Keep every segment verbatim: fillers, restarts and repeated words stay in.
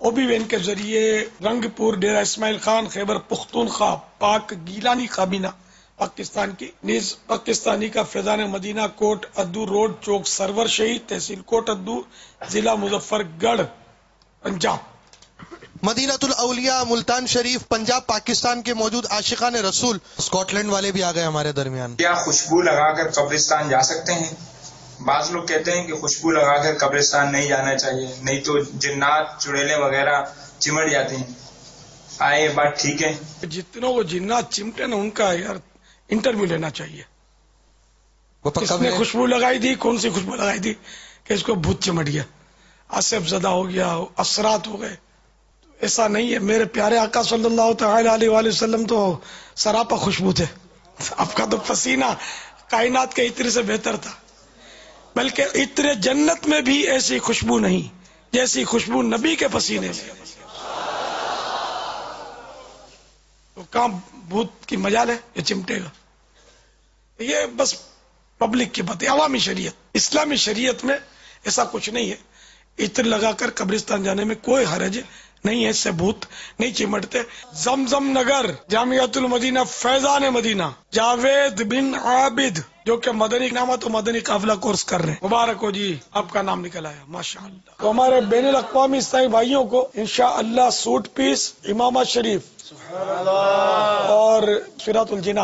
O B when کے ذریعے رنگ پور ڈیرہ اسماعیل خان خیبر پختونخوا پاک گیلانی کابینہ پاکستان کی نیز پاکستانی کا فیضان مدینہ کوٹ ادو روڈ چوک سرور شہید تحصیل کوٹ ادو ضلع مظفر گڑھ پنجاب۔ مدینہ الاولیاء ملتان شریف پنجاب پاکستان کے موجود عاشقان رسول اسکاٹ لینڈ والے بھی آ گئے ہمارے درمیان۔ کیا خوشبو لگا کر قبرستان جا سکتے ہیں؟ بعض لوگ کہتے ہیں کہ خوشبو لگا کر قبرستان نہیں جانا چاہیے، نہیں تو جنات چڑیلیں وغیرہ چمٹ جاتے ہیں۔ آئے یہ بات ٹھیک ہے؟ جتنوں کو جنات چمٹے نا ان کا یار انٹرویو لینا چاہیے۔ کس نے خوشبو لگائی تھی، کون سی خوشبو لگائی تھی کہ اس کو بھوت چمٹ گیا، آصف زدہ ہو گیا، اثرات ہو گئے؟ ایسا نہیں ہے، میرے پیارے آقا صلی اللہ تعالی علیہ وآلہ وسلم تو سراپا خوشبو تھے، آپ کا تو پسینہ کائنات کے عطر سے بہتر تھا، بلکہ عطر جنت میں بھی ایسی خوشبو نہیں جیسی خوشبو نبی کے پسینے میں۔ تو کہاں بھوت کی مجال ہے یہ چمٹے گا؟ یہ بس پبلک کی بات ہے، عوامی شریعت اسلامی شریعت میں ایسا کچھ نہیں ہے۔ عطر لگا کر قبرستان جانے میں کوئی حرج نہیں ہے، اس سے بھوت نہیں چمٹتے۔ زمزم نگر جامعۃ المدینہ فیضان مدینہ جاوید بن عابد جو کہ مدنی نامہ تو مدنی قافلہ کورس کر رہے ہیں، مبارک ہو جی، آپ کا نام نکل آیا ماشاءاللہ۔ تو ہمارے بین الاقوامی عیسائی بھائیوں کو انشاءاللہ سوٹ پیس امامہ شریف اور صراط الجنان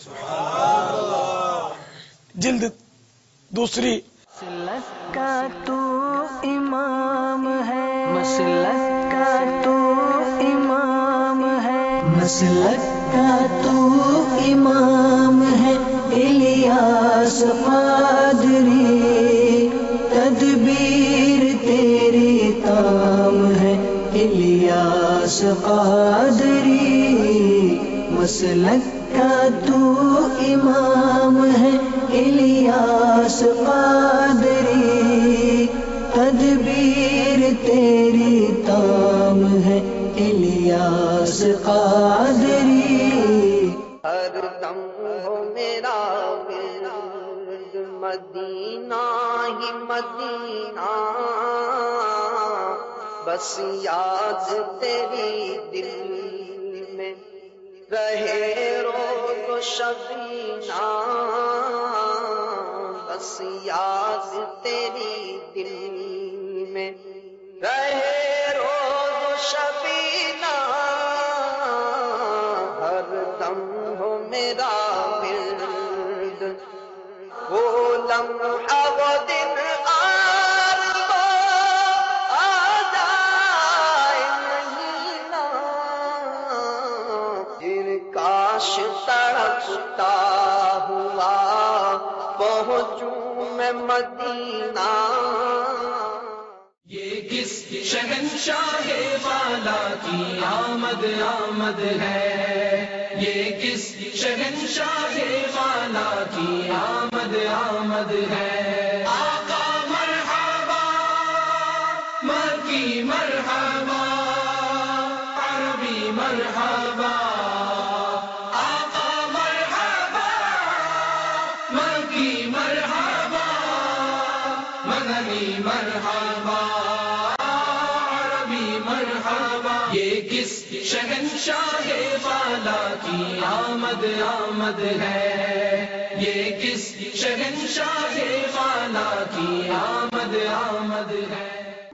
جلد دوسری مسلک کا تو امام ہے، مسلک کا تو امام ہے، مسلک کا تو امام ہے، الیاس قادری تدبیر تیری تام ہے، الیاس قادری مسلک کا تو امام ہے، الیاس قادری تدبیر تیری تام ہے، الیاس قادری۔ ہر دم ہو میرا ورد مدینہ ہی مدینہ، بس یاد تیری دل میں رہے روز و شبینہ، بس یاد تیری دل میں رہے روز و شبینہ، ہر دم ہو میرا ورد وہ لمحہ وہ دن آرزو آ جائے نہیں نا، دل کاش تڑپتا ہوا پہنچوں میں مدینہ۔ یہ کس شہنشاہ والا کی آمد آمد ہے، یہ کس شہنشاہ والا کی آمد آمد ہے، آقا مرحبا مکی مرحبا عربی مرحبا، آقا مرحبا مکی مرحبا مدنی مرحبا عربی مرحبا، یہ کس شہنشاہ والا کی آمد آمد ہے، یہ کس شہنشاہ والا کی آمد آمد ہے۔